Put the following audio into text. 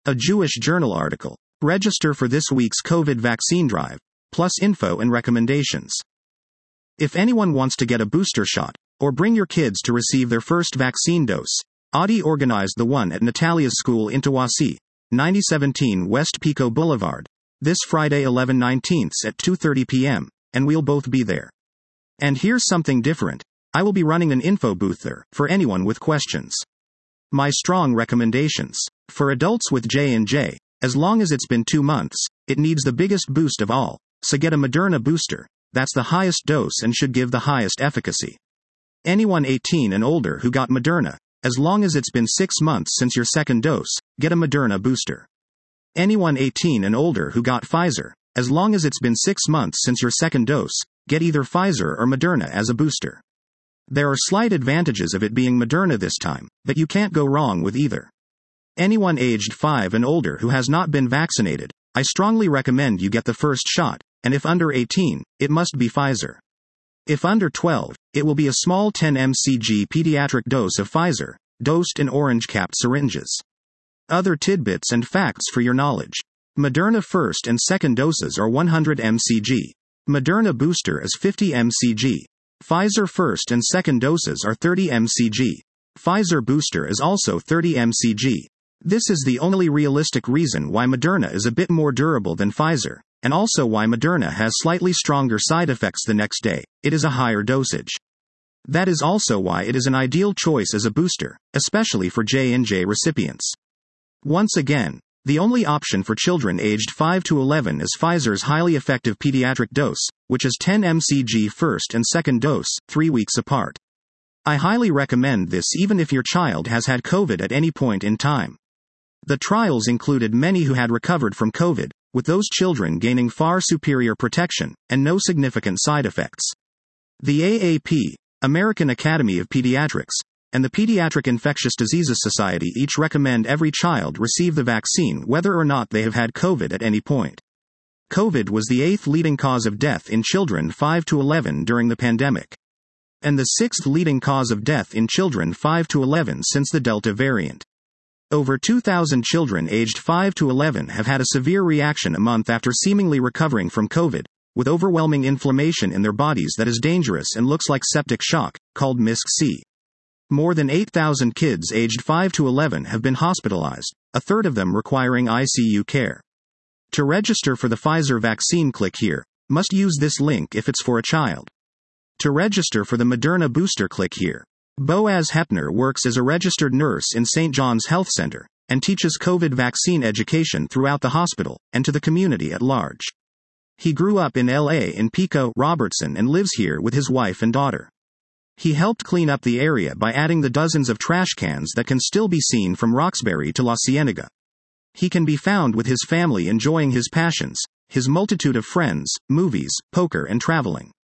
A Jewish Journal article. Register for this week's COVID vaccine drive, plus info and recommendations. If anyone wants to get a booster shot, or bring your kids to receive their first vaccine dose, Audi organized the one at Natalia's school in Tawassee, 9017 West Pico Boulevard, this Friday 11/19 at 2:30 p.m., and we'll both be there. And here's something different. I will be running an info booth there, for anyone with questions. My strong recommendations. For adults with J&J, as long as it's been 2 months, it needs the biggest boost of all, so get a Moderna booster. That's the highest dose and should give the highest efficacy. Anyone 18 and older who got Moderna, as long as it's been 6 months since your second dose, get a Moderna booster. Anyone 18 and older who got Pfizer, as long as it's been 6 months since your second dose, get either Pfizer or Moderna as a booster. There are slight advantages of it being Moderna this time, but you can't go wrong with either. Anyone aged 5 and older who has not been vaccinated, I strongly recommend you get the first shot, and if under 18, it must be Pfizer. If under 12, it will be a small 10 mcg pediatric dose of Pfizer, dosed in orange-capped syringes. Other tidbits and facts for your knowledge. Moderna first and second doses are 100 mcg. Moderna booster is 50 mcg. Pfizer first and second doses are 30 mcg. Pfizer booster is also 30 mcg. This is the only realistic reason why Moderna is a bit more durable than Pfizer, and also why Moderna has slightly stronger side effects the next day. It is a higher dosage. That is also why it is an ideal choice as a booster, especially for J&J recipients. Once again, the only option for children aged 5 to 11 is Pfizer's highly effective pediatric dose, which is 10 mcg first and second dose, 3 weeks apart. I highly recommend this even if your child has had COVID at any point in time. The trials included many who had recovered from COVID, with those children gaining far superior protection, and no significant side effects. The AAP, American Academy of Pediatrics, and the Pediatric Infectious Diseases Society each recommend every child receive the vaccine whether or not they have had COVID at any point. COVID was the 8th leading cause of death in children 5 to 11 during the pandemic. And the 6th leading cause of death in children 5 to 11 since the Delta variant. Over 2,000 children aged 5 to 11 have had a severe reaction a month after seemingly recovering from COVID, with overwhelming inflammation in their bodies that is dangerous and looks like septic shock, called MIS-C. More than 8,000 kids aged 5 to 11 have been hospitalized, a third of them requiring ICU care. To register for the Pfizer vaccine, click here. Must use this link if it's for a child. To register for the Moderna booster, click here. Boaz Hepner works as a registered nurse in St. John's Health Center, and teaches COVID vaccine education throughout the hospital, and to the community at large. He grew up in LA in Pico, Robertson, and lives here with his wife and daughter. He helped clean up the area by adding the dozens of trash cans that can still be seen from Roxbury to La Cienega. He can be found with his family enjoying his passions, his multitude of friends, movies, poker, and traveling.